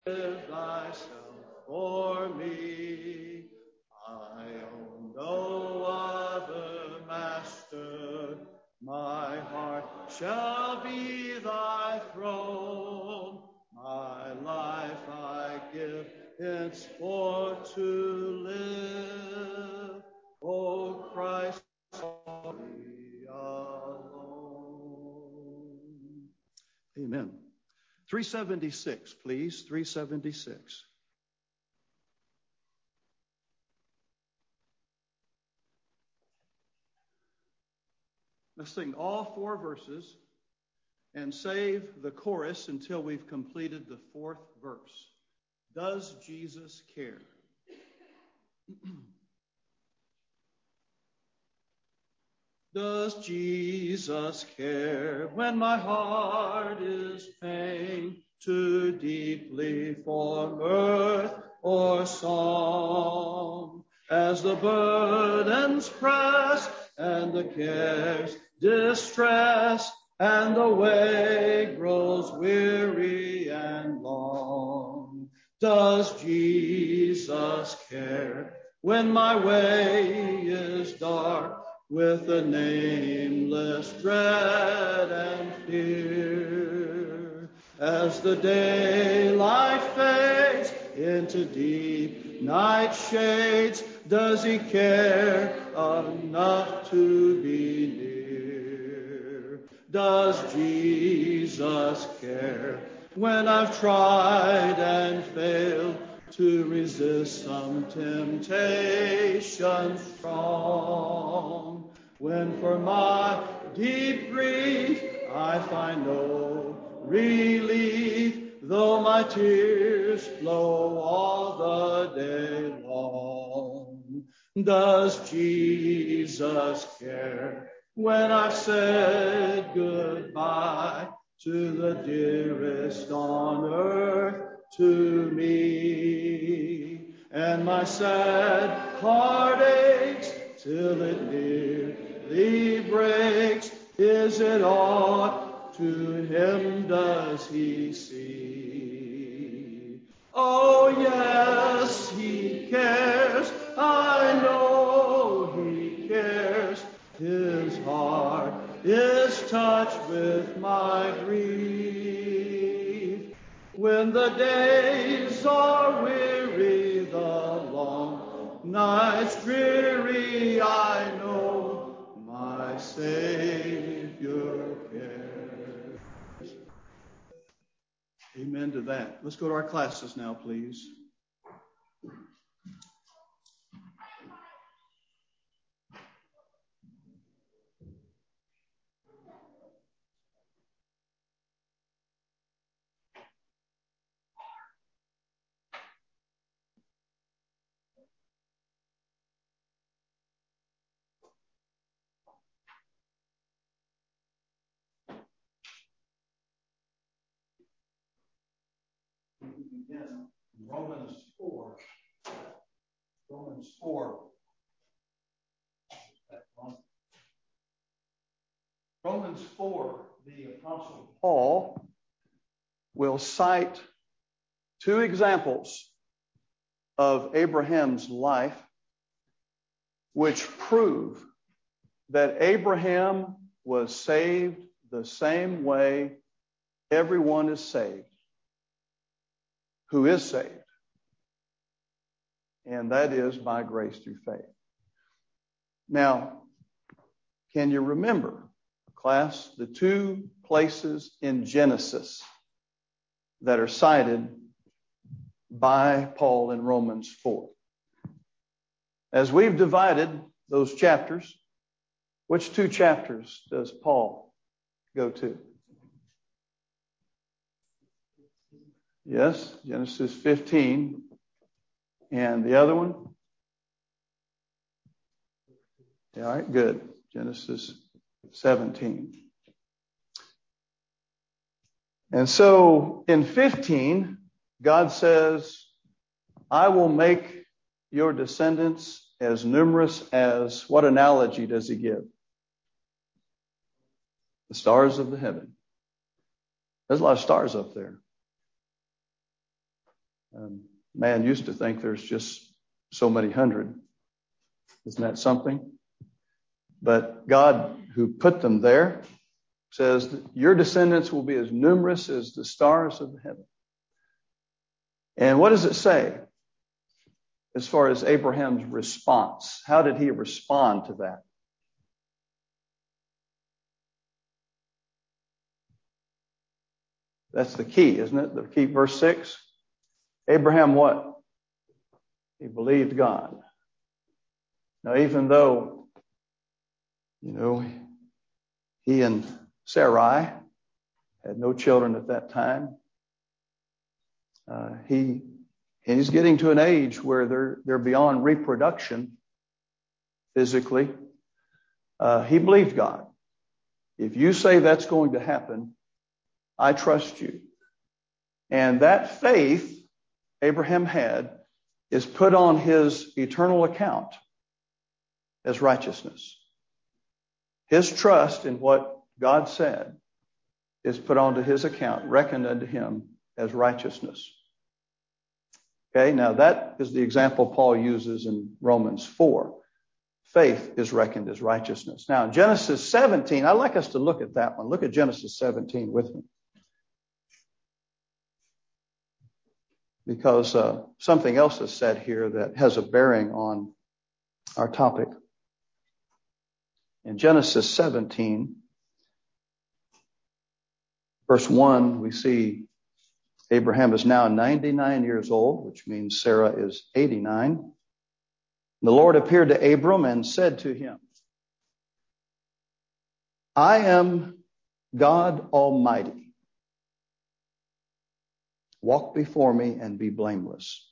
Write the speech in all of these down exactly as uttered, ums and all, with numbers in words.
Give thyself for me. I own no other master. My heart shall be thy throne. My life I give henceforth to live. O Christ, me alone. Amen. three seventy-six, please. three seventy-six. Let's sing all four verses and save the chorus until we've completed the fourth verse. Does Jesus care? Does Jesus care when my heart is pained too deeply for mirth or song? As the burdens press and the cares distress and the way grows weary and long, does Jesus care when my way is dark with a nameless dread and fear? As the daylight fades into deep night shades, does he care enough to be near? Does Jesus care when I've tried and failed to resist some temptation strong? When for my deep grief I find no relief, though my tears flow all the day long, does Jesus care when I've said goodbye to the dearest on earth to me, and my sad heart aches till it nearly breaks? Is it aught to him does he see? Oh yes, he cares. I know he cares. His heart is touched with my grief. When the days are weary, the long nights dreary, I know my Savior cares. Amen to that. Let's go to our classes now, please. Again, Romans four. Romans four. Romans four, the Apostle Paul will cite two examples of Abraham's life which prove that Abraham was saved the same way everyone is saved who is saved, and that is by grace through faith. Now, can you remember, class, the two places in Genesis that are cited by Paul in Romans four? As we've divided those chapters, which two chapters does Paul go to? Yes, Genesis fifteen. And the other one? Yeah, all right, good. Genesis seventeen. And so in fifteen, God says, I will make your descendants as numerous as, what analogy does he give? The stars of the heaven. There's a lot of stars up there. Um, man used to think there's just so many hundred. Isn't that something? But God, who put them there, says that your descendants will be as numerous as the stars of heaven. And what does it say as far as Abraham's response? How did he respond to that? That's the key, isn't it? The key, verse six. Abraham what? He believed God. Now, even though, you know, he and Sarai had no children at that time, uh, he he's getting to an age where they're they're beyond reproduction physically. Uh, he believed God. If you say that's going to happen, I trust you. And that faith Abraham had is put on his eternal account as righteousness. His trust in what God said is put onto his account, reckoned unto him as righteousness. Okay, now that is the example Paul uses in Romans four. Faith is reckoned as righteousness. Now, Genesis seventeen, I'd like us to look at that one. Look at Genesis seventeen with me. Because uh, something else is said here that has a bearing on our topic. In Genesis seventeen, verse one, we see Abraham is now ninety-nine years old, which means Sarah is eighty-nine. The Lord appeared to Abram and said to him, I am God Almighty. Walk before me and be blameless.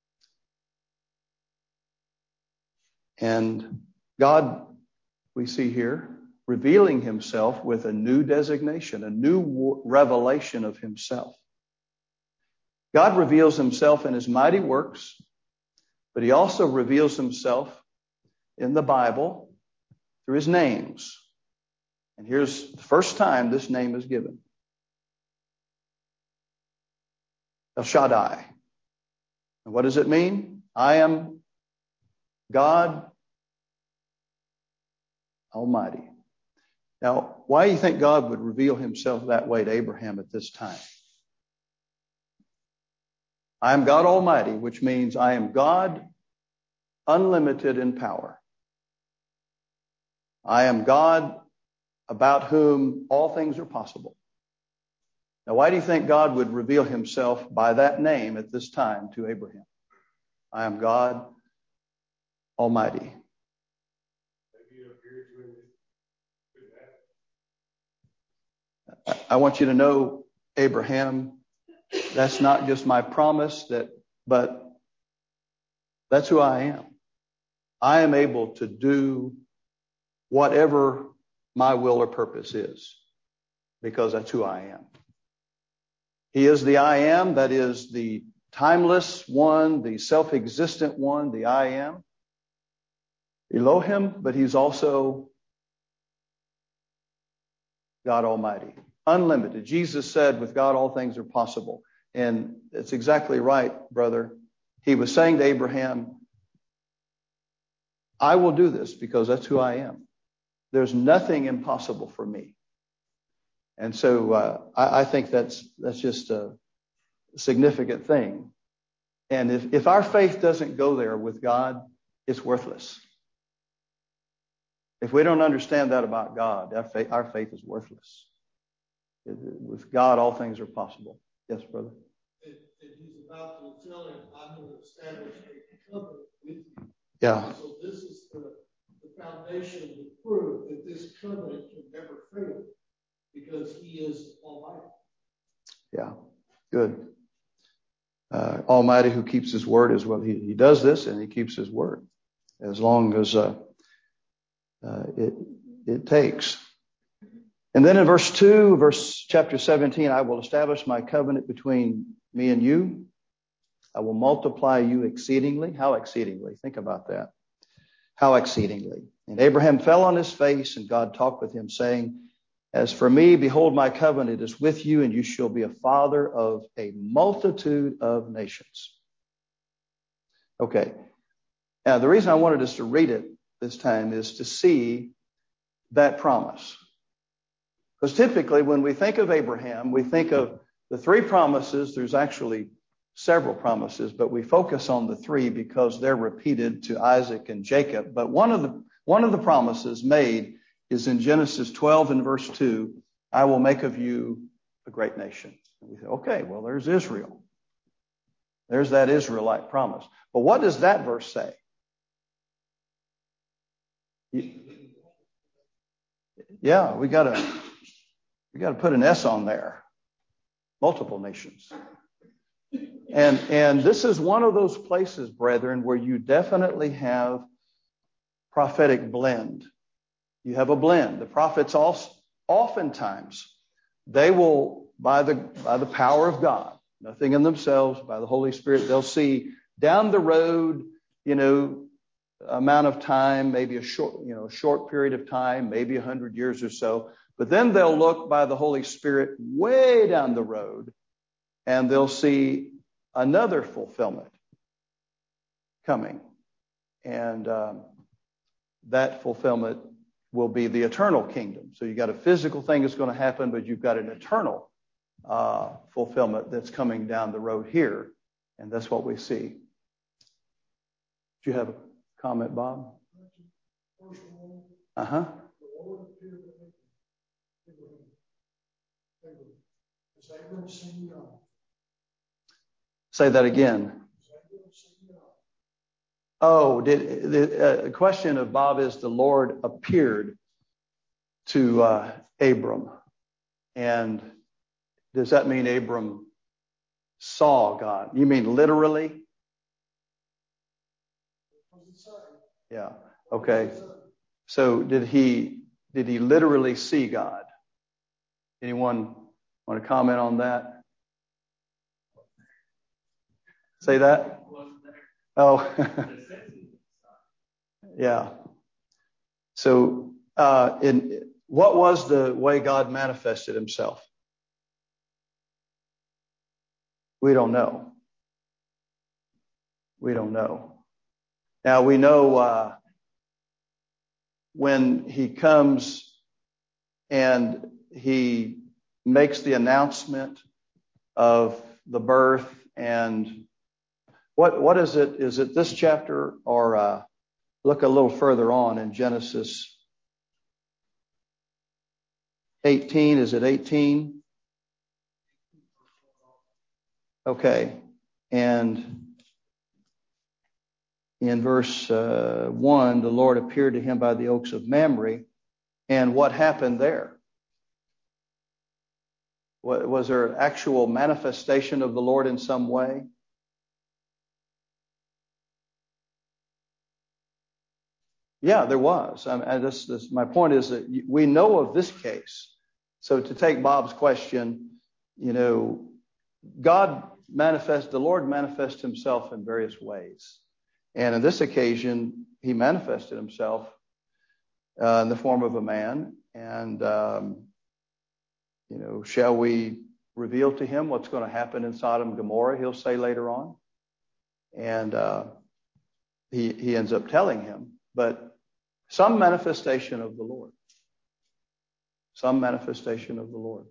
And God, we see here, revealing himself with a new designation, a new revelation of himself. God reveals himself in his mighty works, but he also reveals himself in the Bible through his names. And here's the first time this name is given. El Shaddai. And what does it mean? I am God Almighty. Now, why do you think God would reveal himself that way to Abraham at this time? I am God Almighty, which means I am God unlimited in power. I am God about whom all things are possible. Now, why do you think God would reveal himself by that name at this time to Abraham? I am God Almighty. I want you to know, Abraham, that's not just my promise, that, but that's who I am. I am able to do whatever my will or purpose is, because that's who I am. He is the I am, that is the timeless one, the self-existent one, the I am. Elohim, but he's also God Almighty. Unlimited. Jesus said, with God all things are possible. And it's exactly right, brother. He was saying to Abraham, I will do this because that's who I am. There's nothing impossible for me. And so uh, I, I think that's that's just a significant thing. And if, if our faith doesn't go there with God, it's worthless. If we don't understand that about God, our faith, our faith is worthless. With God, all things are possible. Yes, brother. And, and he's about to tell him, I'm going to establish a covenant with you. Yeah. So this is the, the foundation to prove that this covenant can never fail, because he is Almighty. Yeah, good. Uh, Almighty who keeps his word as well. He, he does this and he keeps his word as long as uh, uh, it it takes. And then in verse two, verse chapter seventeen, I will establish my covenant between me and you. I will multiply you exceedingly. How exceedingly? Think about that. How exceedingly? And Abraham fell on his face, and God talked with him, saying, as for me, behold, my covenant is with you, and you shall be a father of a multitude of nations. Okay. Now, the reason I wanted us to read it this time is to see that promise. Because typically when we think of Abraham, we think of the three promises. There's actually several promises, but we focus on the three because they're repeated to Isaac and Jacob. But one of the one of the promises made is in Genesis twelve and verse two, I will make of you a great nation. And we say, okay, well, there's Israel. There's that Israelite promise. But what does that verse say? Yeah, we gotta we gotta put an S on there. Multiple nations. And and this is one of those places, brethren, where you definitely have prophetic blend. You have a blend. The prophets also, oftentimes, they will, by the by the power of God, nothing in themselves, by the Holy Spirit, they'll see down the road, you know, amount of time, maybe a short, you know, short period of time, maybe a hundred years or so. But then they'll look by the Holy Spirit way down the road, and they'll see another fulfillment coming. And um, that fulfillment will be the eternal kingdom. So you've got a physical thing that's going to happen, but you've got an eternal uh, fulfillment that's coming down the road here. And that's what we see. Do you have a comment, Bob? Uh-huh. Say that again. Oh, did the uh, question of Bob is the Lord appeared to uh, Abram, and does that mean Abram saw God? You mean literally? Yeah. Okay. So did he did he literally see God? Anyone want to comment on that? Say that? Oh, yeah. So, uh, in what was the way God manifested himself? We don't know. We don't know. Now, we know uh, when he comes and he makes the announcement of the birth and What what is it? Is it this chapter, or uh, look a little further on in Genesis eighteen? Is it eighteen? Okay, and in verse uh, one, the Lord appeared to him by the oaks of Mamre, and what happened there? Was, was there an actual manifestation of the Lord in some way? Yeah, there was. I mean, this, this, my point is that we know of this case. So to take Bob's question, you know, God manifests, the Lord manifests himself in various ways. And on this occasion, he manifested himself uh, in the form of a man. And, um, you know, shall we reveal to him what's going to happen in Sodom and Gomorrah, he'll say later on. And uh, he, he ends up telling him. But some manifestation of the Lord. Some manifestation of the Lord.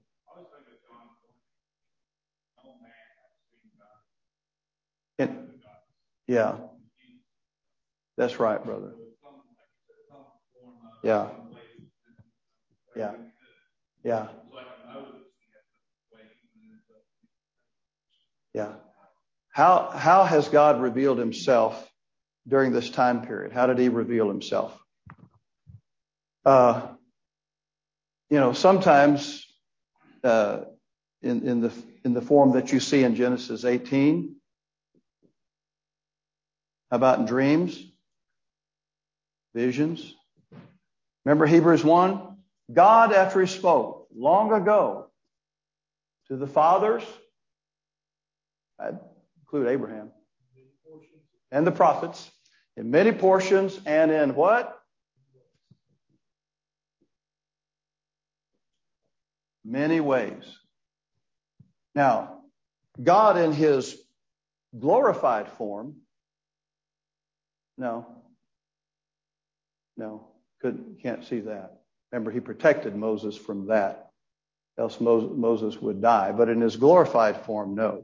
And, yeah. That's right, brother. Yeah. Yeah. Yeah. Yeah. How, how has God revealed himself during this time period? How did he reveal himself? Uh, you know, sometimes uh, in, in the in the form that you see in Genesis eighteen. How about in dreams, visions? Remember Hebrews one? God, after he spoke long ago to the fathers, I'd include Abraham, and the prophets, in many portions and in what? Many ways. Now, God in his glorified form No. No. Couldn't, can't see that. Remember, he protected Moses from that. Else Mo- Moses would die. But in his glorified form, no.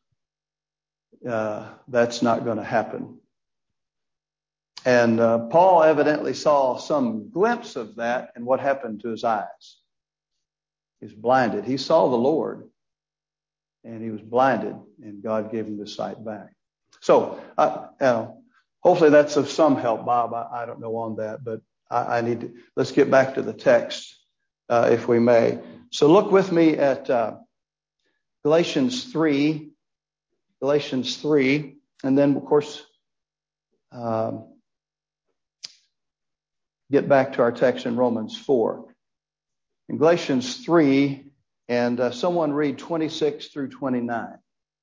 Uh, that's not going to happen. And uh, Paul evidently saw some glimpse of that in what happened to his eyes. He's blinded. He saw the Lord, and he was blinded, and God gave him the sight back. So, uh, you know, hopefully that's of some help, Bob. I, I don't know on that, but I, I need to. Let's get back to the text, uh, if we may. So look with me at uh, Galatians three, Galatians three, and then, of course, um, get back to our text in Romans four. In Galatians three, and uh, someone read twenty-six through twenty-nine.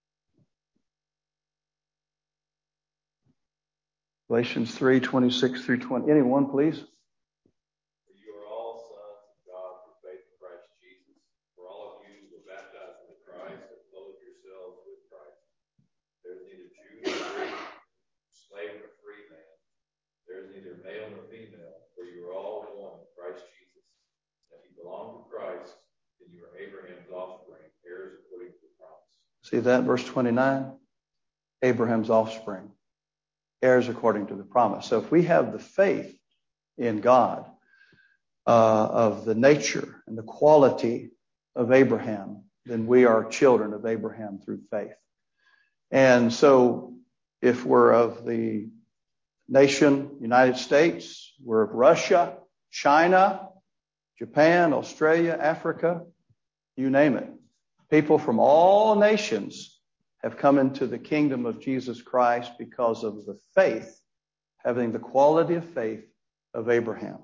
Galatians three, twenty-six through twenty. Anyone, please? For you are all sons of God through faith in Christ Jesus. For all of you were baptized into Christ and clothed yourselves with Christ. There is neither Jew nor Greek, slave nor free man. There is neither male nor female, for you are all one in Christ Jesus. And if you belong to Christ, then you are Abraham's offspring, heirs according to the promise. See that, verse twenty-nine? Abraham's offspring, heirs according to the promise. So if we have the faith in God, uh, of the nature and the quality of Abraham, then we are children of Abraham through faith. And so if we're of the nation, United States, we're of Russia, China, Japan, Australia, Africa, you name it. People from all nations have come into the kingdom of Jesus Christ because of the faith, having the quality of faith of Abraham.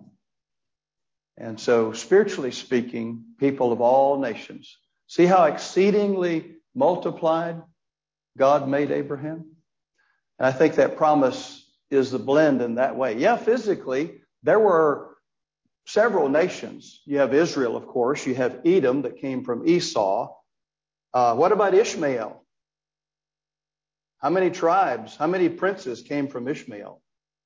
And so, spiritually speaking, people of all nations. See how exceedingly multiplied God made Abraham? And I think that promise is the blend in that way. Yeah, physically, there were several nations. You have Israel, of course. You have Edom that came from Esau. Uh, what about Ishmael? How many tribes, how many princes came from Ishmael?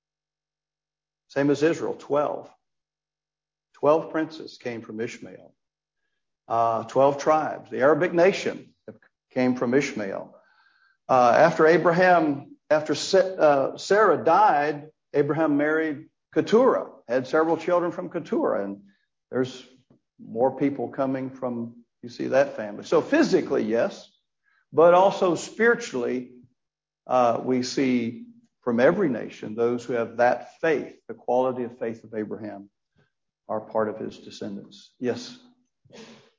Same as Israel, twelve. Twelve princes came from Ishmael. Uh, twelve tribes. The Arabic nation came from Ishmael. Uh, after Abraham, after uh, Sarah died, Abraham married Keturah, had several children from Keturah, and there's more people coming from, you see, that family. So physically, yes, but also spiritually, uh, we see from every nation those who have that faith, the quality of faith of Abraham, are part of his descendants. Yes? I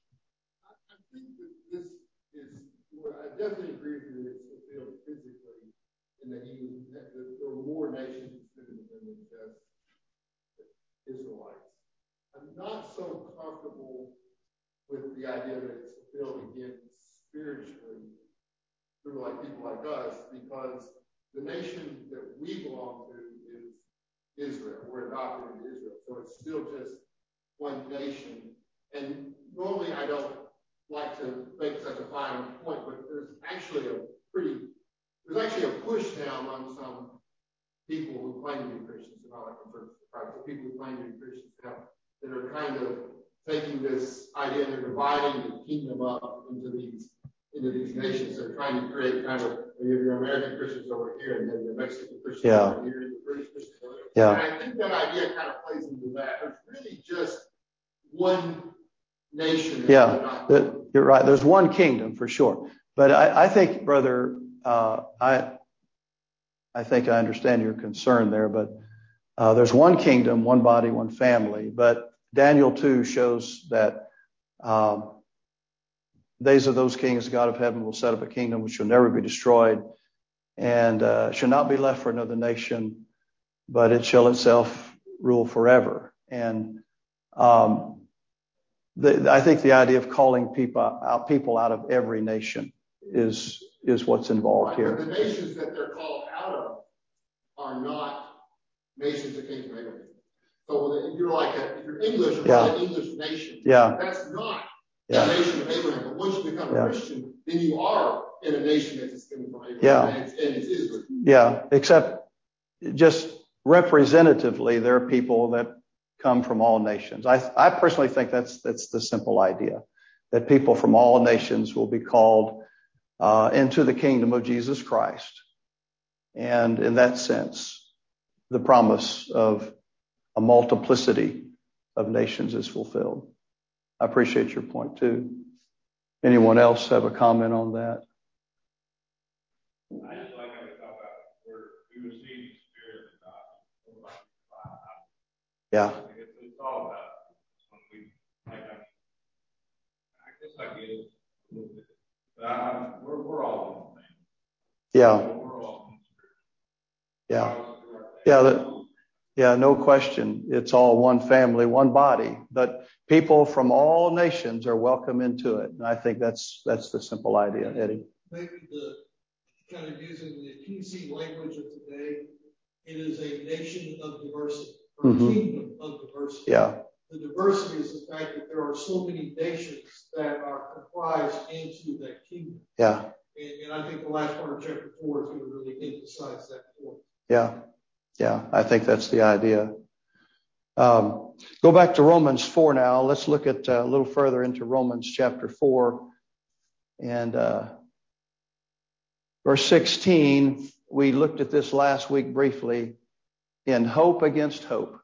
think that this is, well, I definitely agree with you that it's fulfilled physically, and that he was, that there were more nations descended than just Israelites. I'm not so comfortable with the idea that it's fulfilled again spiritually through like people like us, because the nation that we belong to is Israel. We're adopted into Israel. So it's still just one nation. And normally I don't like to make such a fine point, but there's actually a pretty, there's actually a push now among some people who claim to be Christians, and not like the Church of Christ, but people who claim to be Christians now, that are kind of taking this idea and they're dividing the kingdom up into these into these nations. They're trying to create kind of, you have your American Christians over here, and then your Mexican Christians yeah. over here, and your British Christians over there. Yeah. And I think that idea kind of plays into that. There's really just one nation. Yeah, the, you're right. There's one kingdom for sure. But I, I think, brother, uh, I I think I understand your concern there. But uh, there's one kingdom, one body, one family. But Daniel two shows that um, days of those kings, God of heaven will set up a kingdom which shall never be destroyed, and uh, shall not be left for another nation, but it shall itself rule forever. And um, the, I think the idea of calling people out, people out of every nation is is what's involved right, here. But the nations that they're called out of are not nations that came from Abraham. So if you're like a, if you're English, you're yeah. an English nation. Yeah. That's not yeah. a nation of Abraham. But once you become a yeah. Christian, then you are in a nation that's descended from Abraham. Yeah. And it's, and it's Israel. Yeah. Except just representatively, there are people that come from all nations. I, I personally think that's that's the simple idea, that people from all nations will be called uh, into the kingdom of Jesus Christ. And in that sense, the promise of a multiplicity of nations is fulfilled. I appreciate your point too. Anyone else have a comment on that? I just like how we talk about where we receive the Spirit of God. Yeah. It's, it's all about when we, like, I guess I get it a little bit, but I, we're, we're all in the same. Yeah. We're all in the Spirit. Yeah. Yeah. That, yeah, no question. It's all one family, one body, but people from all nations are welcome into it. And I think that's, that's the simple idea, Eddie. Maybe the kind of using the P C language of today, it is a nation of diversity, or Mm-hmm. a kingdom of diversity. Yeah. The diversity is the fact that there are so many nations that are comprised into that kingdom. Yeah. And, and I think the last part of chapter four is going to really emphasize that point. Yeah. Yeah. I think that's the idea. Um, go back to Romans four now. Let's look at uh, a little further into Romans chapter four and, uh, verse sixteen. We looked at this last week briefly, in hope against hope.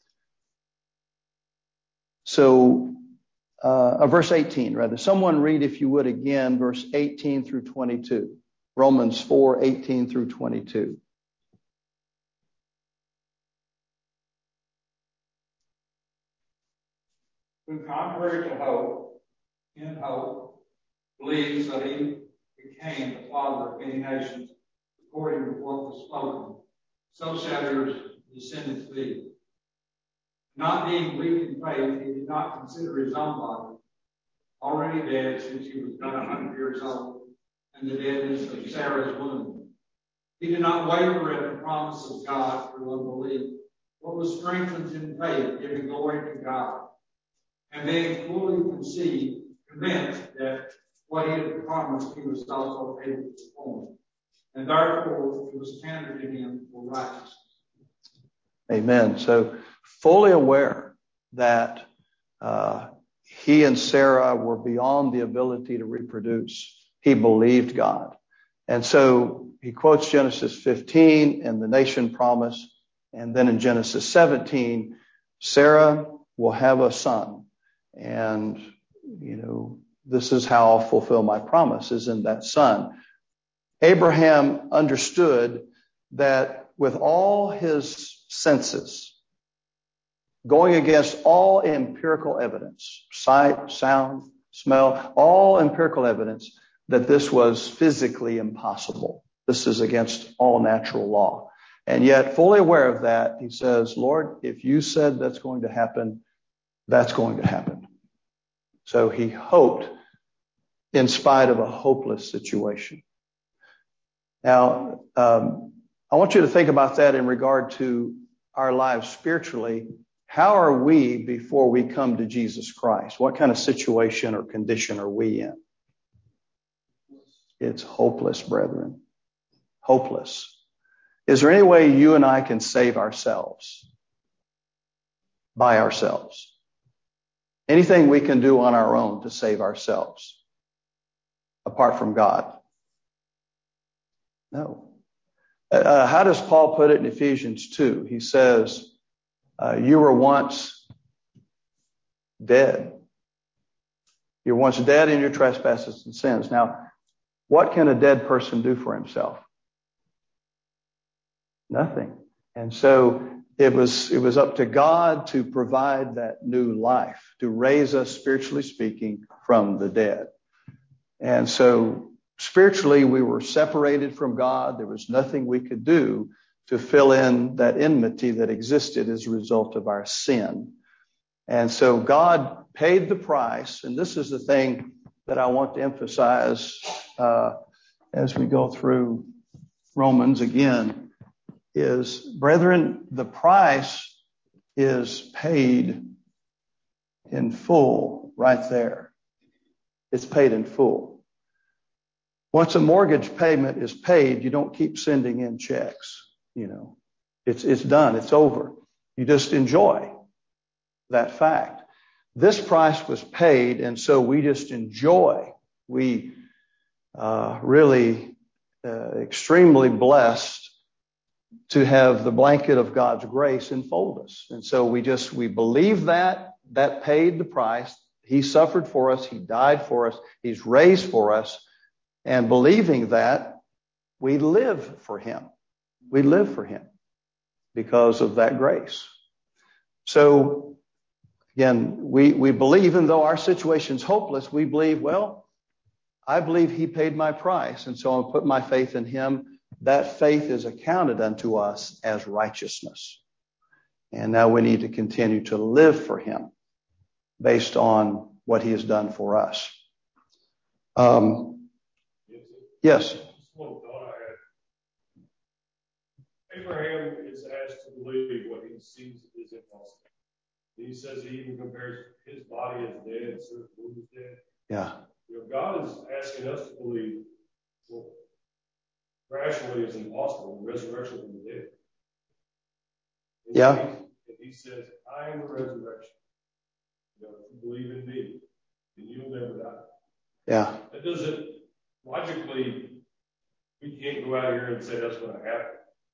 So, uh, uh, verse eighteen, rather. Someone read, if you would, again, verse eighteen through twenty-two. Romans four, eighteen through twenty-two. Who, contrary to hope, in hope, believes that he became the father of many nations, according to what was spoken. So shall your descendants be. Not being weak in faith, he did not consider his own body already dead since he was not a hundred years old, and the deadness of Sarah's womb. He did not waver at the promise of God through unbelief, but was strengthened in faith, giving glory to God, and being fully conceived, convinced that what he had promised he was also able to perform. And therefore it was counted to him for righteousness. Amen. So fully aware that uh, he and Sarah were beyond the ability to reproduce, he believed God. And so he quotes Genesis fifteen and the nation promise. And then in Genesis seventeen, Sarah will have a son. And, you know, this is how I'll fulfill my promise, is in that son. Abraham understood that with all his senses, going against all empirical evidence, sight, sound, smell, all empirical evidence, that this was physically impossible. This is against all natural law. And yet, fully aware of that, he says, Lord, if you said that's going to happen, that's going to happen. So he hoped in spite of a hopeless situation. Now, um, I want you to think about that in regard to our lives spiritually. How are we before we come to Jesus Christ? What kind of situation or condition are we in? It's hopeless, brethren. Hopeless. Is there any way you and I can save ourselves by ourselves? Anything we can do on our own to save ourselves apart from God? No. Uh, how does Paul put it in Ephesians two? He says, uh, you were once dead. You were once dead in your trespasses and sins. Now, what can a dead person do for himself? Nothing. And so it was, it was up to God to provide that new life, to raise us, spiritually speaking, from the dead. And so spiritually, we were separated from God. There was nothing we could do to fill in that enmity that existed as a result of our sin. And so God paid the price. And this is the thing that I want to emphasize uh, as we go through Romans again, is, brethren, the price is paid in full right there. It's paid in full. Once a mortgage payment is paid, you don't keep sending in checks, you know. It's, it's done. It's over. You just enjoy that fact. This price was paid, and so we just enjoy. We uh, really uh, extremely blessed to have the blanket of God's grace enfold us. And so we just, we believe that, that paid the price. He suffered for us. He died for us. He's raised for us. And believing that, we live for Him. We live for Him because of that grace. So, again, we, we believe, even though our situation's hopeless, we believe, well, I believe He paid my price, and so I'll put my faith in Him. That faith is accounted unto us as righteousness. And now we need to continue to live for Him based on what He has done for us. Um, yes? Just one thought I had. Abraham is asked to believe what he sees is impossible. He says he even compares his body as dead, so his body is dead. Yeah. You know, God is asking us to believe what rationally is impossible, the resurrection from the dead. And Yeah. He, and he says, I am the resurrection. You know, if you believe in me, then you'll never die. Yeah. That doesn't, logically, we can't go out here and say that's going to happen.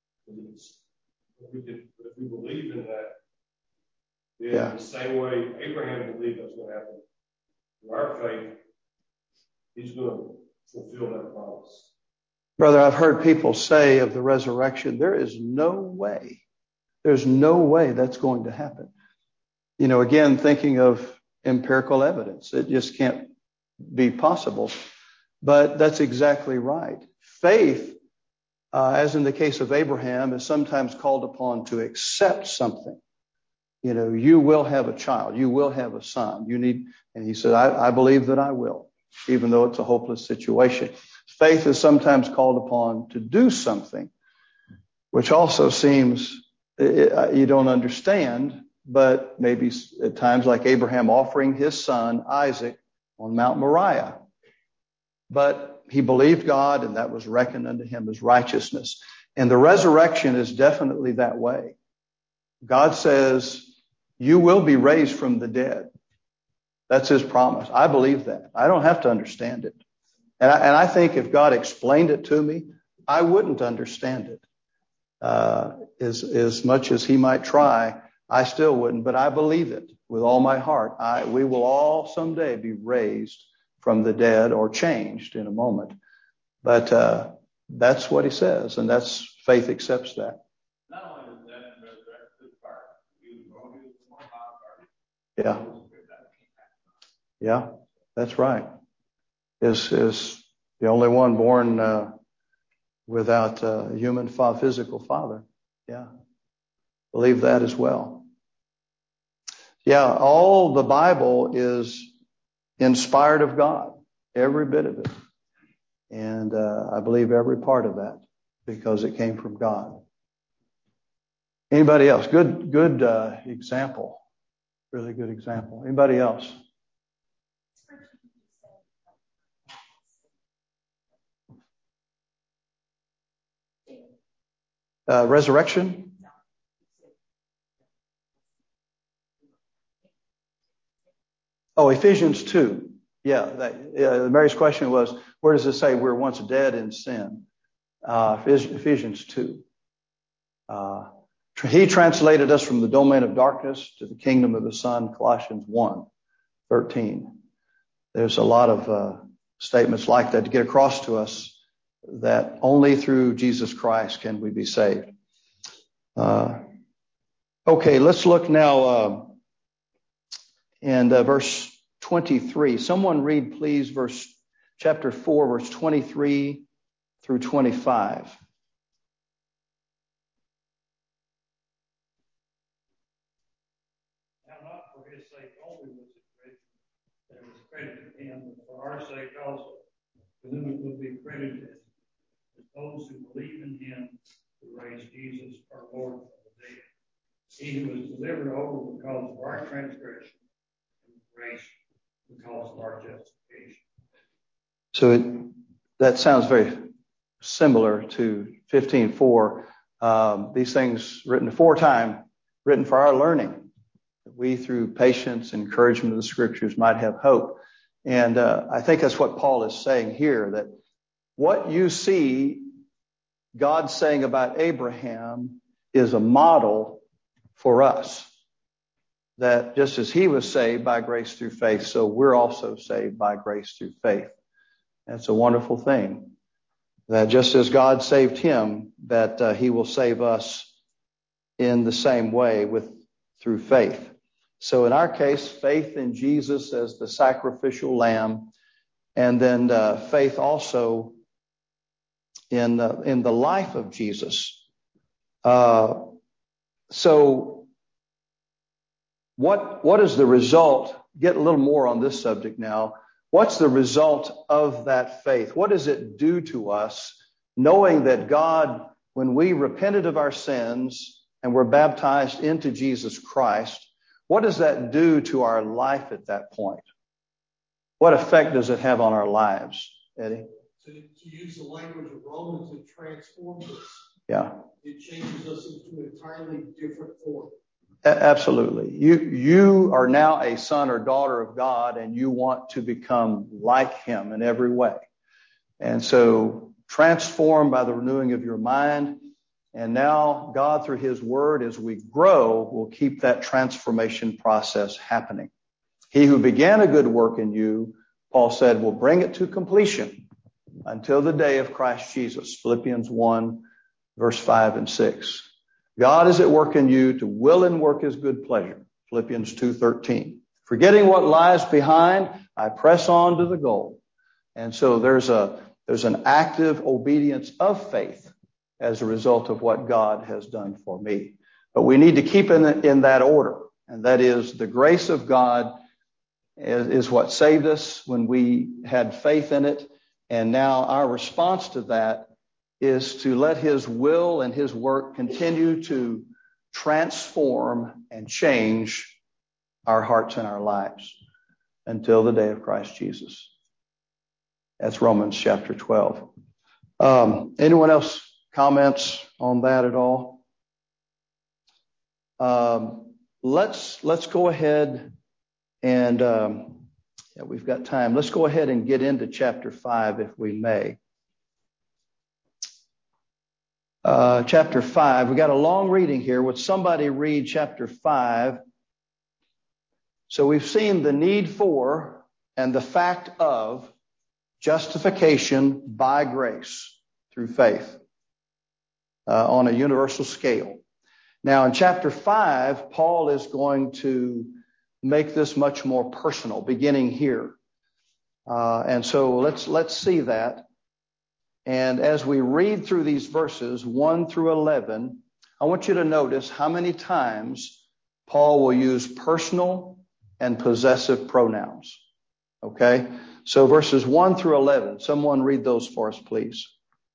If we, can, if we believe in that, then Yeah. the same way Abraham believed that's going to happen, through our faith, he's going to fulfill that promise. Brother, I've heard people say of the resurrection, there is no way, there's no way that's going to happen. You know, again, thinking of empirical evidence, it just can't be possible. But that's exactly right. Faith, uh, as in the case of Abraham, is sometimes called upon to accept something. You know, you will have a child, you will have a son. You need, and he said, I, I believe that I will, even though it's a hopeless situation. Faith is sometimes called upon to do something, which also seems you don't understand, but maybe at times like Abraham offering his son Isaac on Mount Moriah. But he believed God, and that was reckoned unto him as righteousness. And the resurrection is definitely that way. God says, you will be raised from the dead. That's His promise. I believe that. I don't have to understand it. And I, and I think if God explained it to me, I wouldn't understand it. Uh, as, as much as He might try, I still wouldn't. But I believe it with all my heart. I, we will all someday be raised from the dead or changed in a moment. But uh, that's what He says, and that's faith accepts that. Not only is that resurrected part, you wrote it one part. Yeah. Yeah, that's right. Is is the only one born uh, without a human fa- physical father. Yeah. Believe that as well. Yeah, all the Bible is inspired of God, every bit of it. And uh, I believe every part of that because it came from God. Anybody else? Good, good uh, example. Really good example. Anybody else? Uh, resurrection? Oh, Ephesians two. Yeah, that, uh, Mary's question was, where does it say we're once dead in sin? Uh, Ephesians two. Uh, he translated us from the domain of darkness to the kingdom of the Son, Colossians one thirteen. There's a lot of uh, statements like that to get across to us that only through Jesus Christ can we be saved. Uh, okay, let's look now uh, in uh, verse twenty-three. Someone read, please, verse chapter four, verse twenty-three through twenty-five. Now, not for His sake only was it credited, that it was credited to Him, but for our sake also, to whom it will be credited as those who believe in Him who raised Jesus our Lord from the dead. He who was delivered over because of our transgression and raised because of our justification. So it, that sounds very similar to fifteen four. Um, these things written aforetime, written for our learning, that we through patience and encouragement of the scriptures might have hope. And uh, I think that's what Paul is saying here, that what you see God saying about Abraham is a model for us. That just as he was saved by grace through faith, so we're also saved by grace through faith. That's a wonderful thing. That just as God saved him, that uh, he will save us in the same way with through faith. So in our case, faith in Jesus as the sacrificial lamb, and then uh, faith also in uh, in the life of Jesus. Uh, so what what is the result? Get a little more on this subject now. What's the result of that faith? What does it do to us, knowing that God, when we repented of our sins and were baptized into Jesus Christ, what does that do to our life at that point? What effect does it have on our lives, Eddie? To, to use the language of Romans, it transforms us. Yeah. It changes us into an entirely different form. Absolutely. You you are now a son or daughter of God, and you want to become like him in every way. And so transformed by the renewing of your mind. And now God, through his word, as we grow, will keep that transformation process happening. He who began a good work in you, Paul said, will bring it to completion until the day of Christ Jesus. Philippians one, verse five and six. God is at work in you to will and work his good pleasure. Philippians two thirteen. Forgetting what lies behind, I press on to the goal. And so there's a there's an active obedience of faith as a result of what God has done for me. But we need to keep in, in that order. And that is the grace of God is, is what saved us when we had faith in it. And now our response to that is to let his will and his work continue to transform and change our hearts and our lives until the day of Christ Jesus. That's Romans chapter twelve. Um, anyone else comments on that at all? Um, let's let's go ahead and um, yeah, we've got time. Let's go ahead and get into chapter five, if we may. Uh, chapter five. We got a long reading here. Would somebody read chapter five? So we've seen the need for and the fact of justification by grace through faith uh, on a universal scale. Now in chapter five, Paul is going to make this much more personal, beginning here. Uh, and so let's let's see that. And as we read through these verses, one through eleven, I want you to notice how many times Paul will use personal and possessive pronouns. Okay? So verses one through eleven, someone read those for us, please.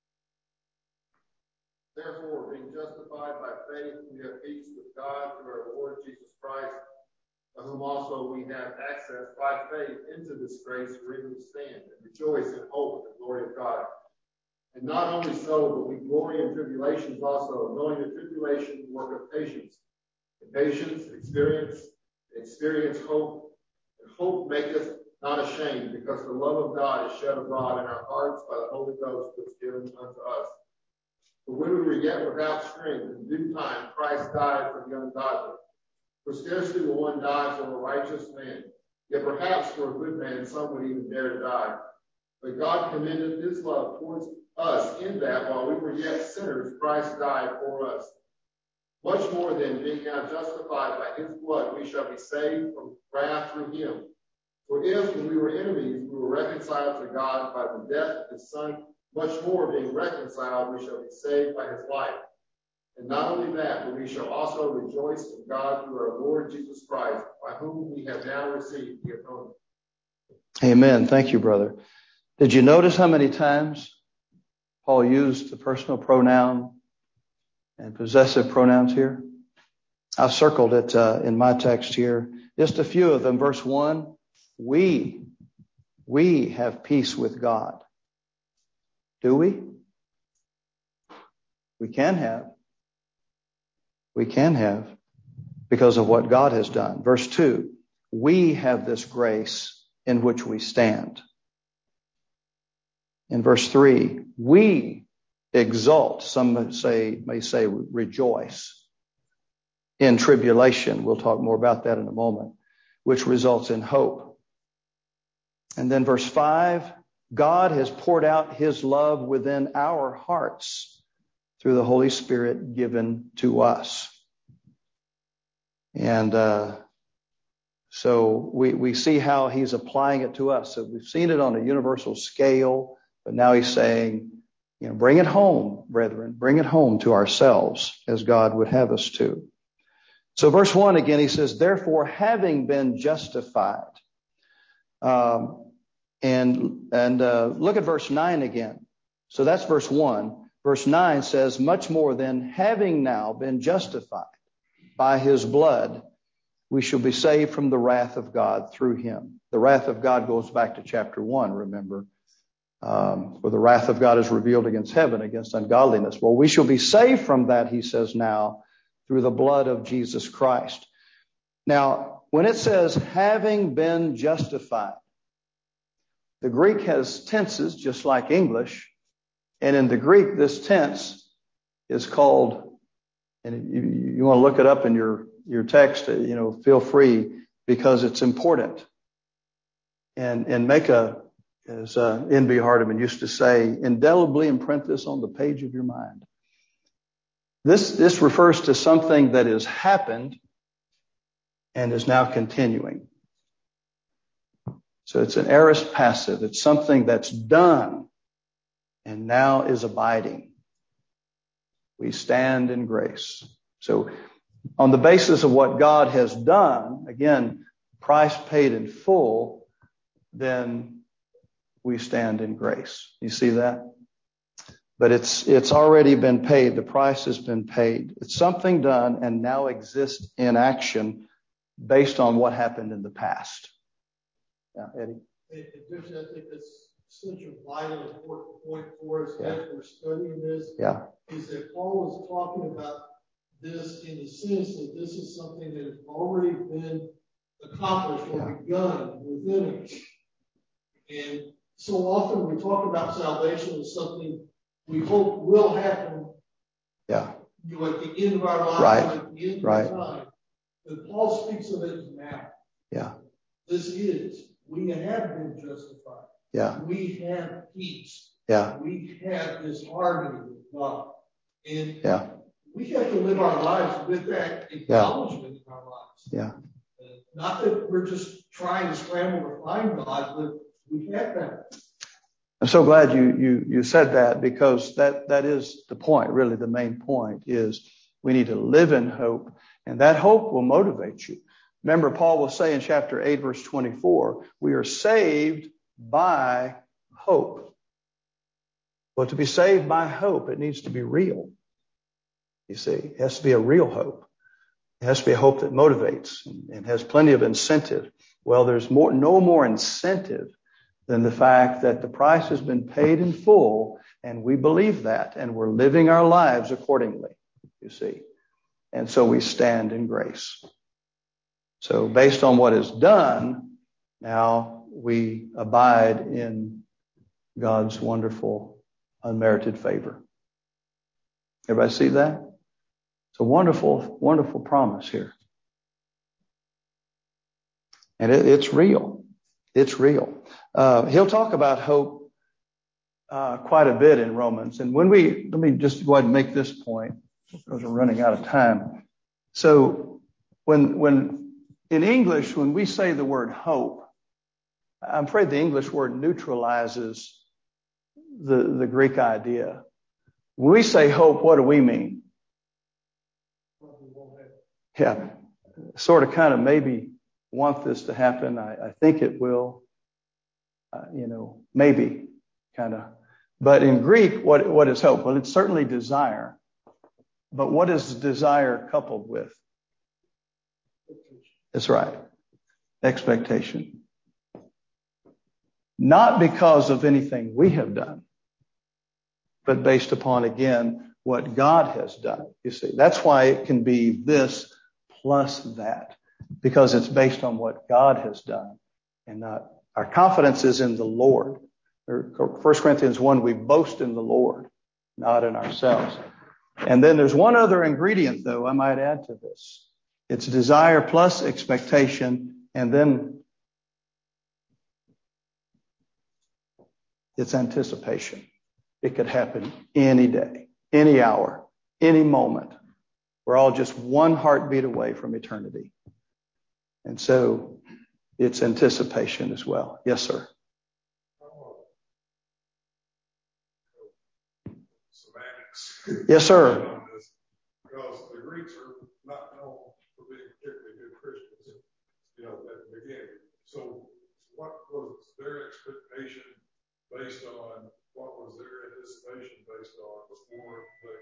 Therefore, being justified by faith, we have peace with God through our Lord Jesus Christ, by whom also we have access by faith into this grace wherein we stand, and rejoice in hope of the glory of God. And not only so, but we glory in tribulations also, knowing that tribulation work of patience. And patience, experience, experience hope, and hope maketh not ashamed, because the love of God is shed abroad in our hearts by the Holy Ghost which is given unto us. For when we were yet without strength, in due time Christ died for the ungodly. For scarcely will one die for a righteous man, yet perhaps for a good man some would even dare to die. But God commendeth his love towards us in that while we were yet sinners, Christ died for us. Much more then, being now justified by his blood, we shall be saved from wrath through him. For if, when we were enemies, we were reconciled to God by the death of his Son, much more being reconciled, we shall be saved by his life. And not only that, but we shall also rejoice in God through our Lord Jesus Christ, by whom we have now received the atonement. Amen. Thank you, brother. Did you notice how many times Paul used the personal pronoun and possessive pronouns here? I've circled it uh, in my text here. Just a few of them. Verse one, we, we have peace with God. Do we? We can have. We can have, because of what God has done. Verse two, we have this grace in which we stand. In verse three, we exult, some may say, may say rejoice, in tribulation. We'll talk more about that in a moment, which results in hope. And then verse five, God has poured out his love within our hearts through the Holy Spirit given to us. And uh, so we, we see how he's applying it to us. So we've seen it on a universal scale, but now he's saying, you know, bring it home, brethren, bring it home to ourselves as God would have us to. So verse one again, he says, therefore, having been justified. Um, and and uh, look at verse nine again. So that's verse one. Verse nine says, much more than having now been justified by his blood, we shall be saved from the wrath of God through him. The wrath of God goes back to chapter one, remember, um, where the wrath of God is revealed against heaven, against ungodliness. Well, we shall be saved from that, he says now, through the blood of Jesus Christ. Now, when it says having been justified, the Greek has tenses just like English. And in the Greek, this tense is called, and you, you want to look it up in your, your text, you know, feel free, because it's important. And, and make a, as uh, N B Hardeman used to say, indelibly imprint this on the page of your mind. This, this refers to something that has happened and is now continuing. So it's an aorist passive. It's something that's done and now is abiding. We stand in grace. So on the basis of what God has done, again, price paid in full, then we stand in grace. You see that? But it's it's already been paid. The price has been paid. It's something done and now exists in action based on what happened in the past. Yeah, Eddie? I think that's such a vital, important point for us Yeah. as we're studying this. Yeah. Is that Paul is talking about this in the sense that this is something that has already been accomplished or Yeah. begun within us. And so often we talk about salvation as something we hope will happen. Yeah. You know, at the end of our lives, Right. at the end Right. of time. But Paul speaks of it as now. Yeah. This is. We have been justified. Yeah. We have peace. Yeah. We have this harmony with God. And Yeah. we have to live our lives with that acknowledgement in our lives. Yeah. Uh, not that we're just trying to scramble to find God, but we have that. I'm so glad you, you, you said that, because that, that is the point, really the main point is we need to live in hope, and that hope will motivate you. Remember, Paul will say in chapter eight, verse twenty-four, we are saved by hope. Well, to be saved by hope, it needs to be real. You see, it has to be a real hope. It has to be a hope that motivates and has plenty of incentive. Well, there's more, no more incentive than the fact that the price has been paid in full, and we believe that, and we're living our lives accordingly, you see. And so we stand in grace. So based on what is done, now we abide in God's wonderful, unmerited favor. Everybody see that? It's a wonderful, wonderful promise here. And it, it's real. It's real. Uh, he'll talk about hope uh, quite a bit in Romans. And when we, let me just go ahead and make this point, because we're running out of time. So when, when, in English, when we say the word hope, I'm afraid the English word neutralizes the, the Greek idea. When we say hope, what do we mean? Yeah, sort of kind of maybe want this to happen. I, I think it will, uh, you know, maybe kind of. But in Greek, what, what is hope? Well, it's certainly desire. But what is desire coupled with? That's right. Expectation. Not because of anything we have done, but based upon, again, what God has done. You see, that's why it can be this plus that, because it's based on what God has done and not our confidence is in the Lord. First Corinthians one, we boast in the Lord, not in ourselves. And then there's one other ingredient, though, I might add to this. It's desire plus expectation, and then it's anticipation. It could happen any day, any hour, any moment. We're all just one heartbeat away from eternity. And so it's anticipation as well. Yes, sir. Semantics. Yes, sir. Because the Greeks are not known for being particularly good Christians, you know, at the beginning. So what was their expectation based on? What was their anticipation based on before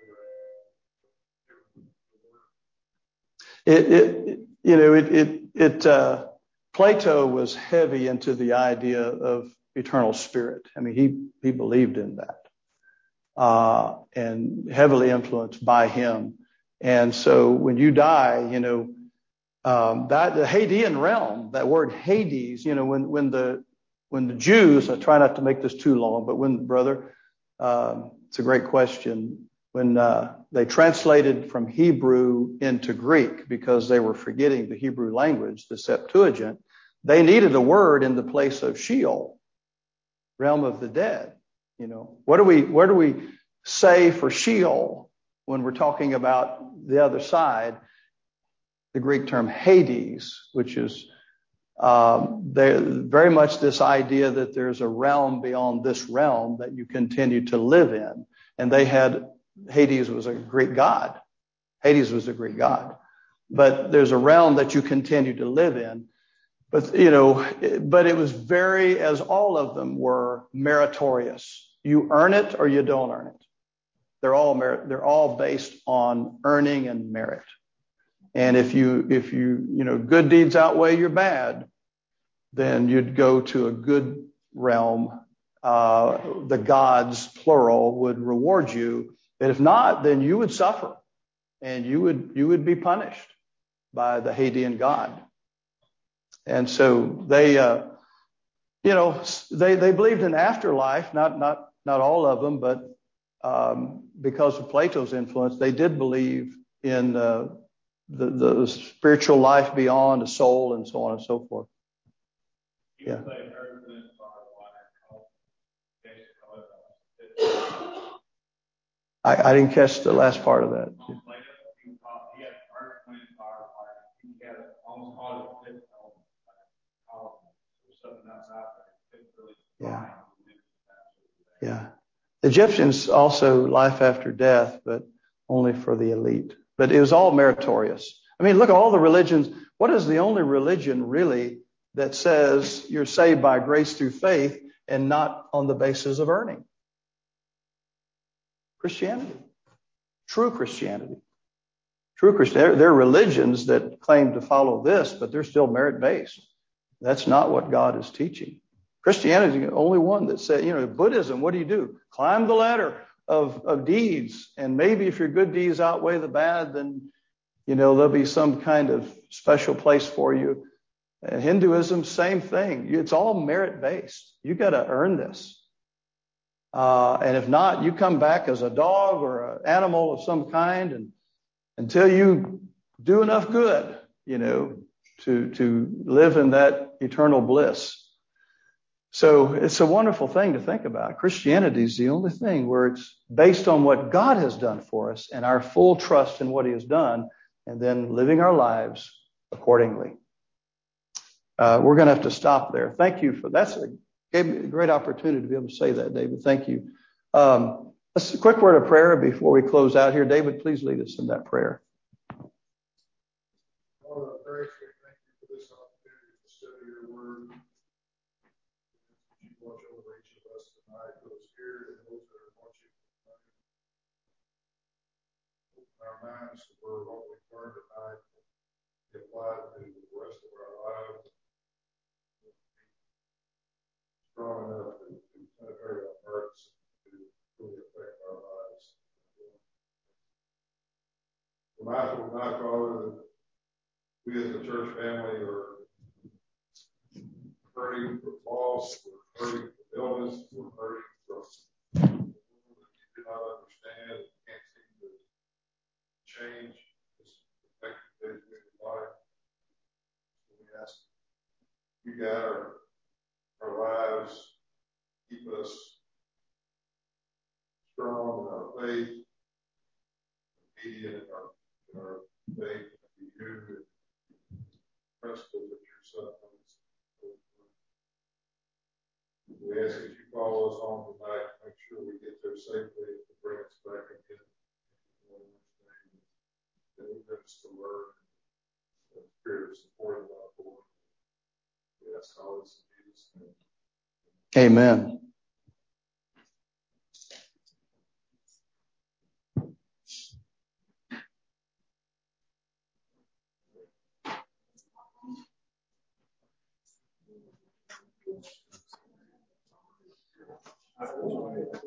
they were given the word? It, it, you know, it, it, it, uh, Plato was heavy into the idea of eternal spirit. I mean, he, he believed in that, uh, and heavily influenced by him. And so when you die, you know, um, that the Hadean realm, that word Hades, you know, when, when the, when the Jews, I try not to make this too long, but when, brother, um, it's a great question. When, uh, they translated from Hebrew into Greek because they were forgetting the Hebrew language, the Septuagint, they needed a word in the place of Sheol, realm of the dead. You know, what do we, where do we say for Sheol when we're talking about the other side? The Greek term Hades, which is um, very much this idea that there's a realm beyond this realm that you continue to live in. And they had, Hades was a Greek god. Hades was a Greek god. But there's a realm that you continue to live in. But, you know, but it was very, as all of them were, meritorious. You earn it or you don't earn it. They're all merit, they're all based on earning and merit. And if you, if you, you know, good deeds outweigh your bad, then you'd go to a good realm. Uh, the gods, plural, would reward you. And if not, then you would suffer and you would, you would be punished by the Hadean god. And so they, uh, you know, they, they believed in afterlife, not, not, not all of them, but, um, because of Plato's influence, they did believe in, uh, the, the spiritual life beyond a soul and so on and so forth. Yeah. I, I didn't catch the last part of that. Yeah. Yeah. The Egyptians also life after death, but only for the elite. But it was all meritorious. I mean, look at all the religions. What is the only religion really that says you're saved by grace through faith and not on the basis of earning? Christianity. True Christianity. True Christianity. There, there are religions that claim to follow this, but they're still merit-based. That's not what God is teaching. Christianity is the only one that said, you know, Buddhism, what do you do? Climb the ladder of, of deeds. And maybe if your good deeds outweigh the bad, then, you know, there'll be some kind of special place for you. And Hinduism, same thing. It's all merit-based. You got to earn this. Uh, and if not, you come back as a dog or an animal of some kind, and until you do enough good, you know, to, to live in that eternal bliss. So it's a wonderful thing to think about. Christianity is the only thing where it's based on what God has done for us and our full trust in what he has done, and then living our lives accordingly. Uh, we're going to have to stop there. Thank you for that's a, gave me a great opportunity to be able to say that, David. Thank you. Um, let's a quick word of prayer before we close out here. David, please lead us in that prayer. Father, I pray for you. Thank you for this opportunity to study your word. You watch over each of us tonight, those here and those that are watching tonight. Open our minds to where what we've learned tonight be applied to the rest of our lives. Strong enough to, to penetrate our hearts to really affect our lives. mindful of God, Father, that we as a church family are hurting for loss, we're hurting for illness, we're hurting from people that you do not understand and can't seem to change this effective daily life. So we ask you, God, our, our lives, keep us strong in our faith, obedient in our, in our faith, and you and principles of your Son. We ask that you follow us on tonight, make sure we get there safely and bring us back again. And we us to learn the spirit of support and love for. We ask all this in Jesus' name. Amen. I